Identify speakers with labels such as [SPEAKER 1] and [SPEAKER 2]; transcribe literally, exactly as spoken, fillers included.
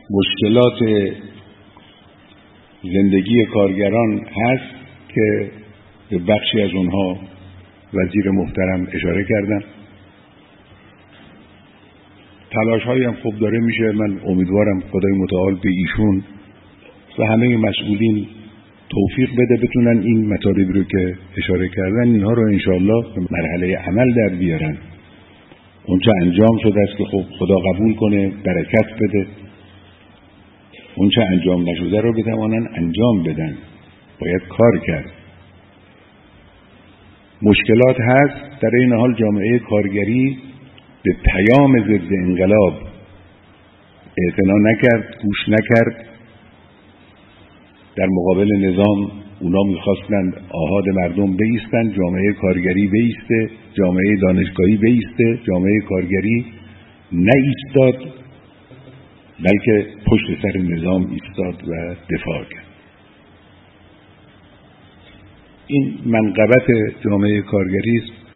[SPEAKER 1] مشکلات زندگی کارگران هست که به بخشی از اونها وزیر محترم اشاره کردن. تلاش هایی هم خوب داره میشه. من امیدوارم خدای متعال به ایشون و همه مسئولین توفیق بده بتونن این مطالبی رو که اشاره کردن اینها رو انشاءالله به مرحله عمل در بیارن. اون چه انجام شده است که خب خدا قبول کنه، برکت بده. اون چه انجام نشده رو بتوانن انجام بدن. باید کار کرد. مشکلات هست. در این حال جامعه کارگری به پیام ضد انقلاب اعتنا نکرد، گوش نکرد. در مقابل نظام اونا میخواستند آحاد مردم بایستند، جامعه کارگری بایسته، جامعه دانشگاهی بایسته. جامعه کارگری نایستاد بلکه پشت سر نظام ایستاد و دفاع کرد. این منقبت جامعه کارگری است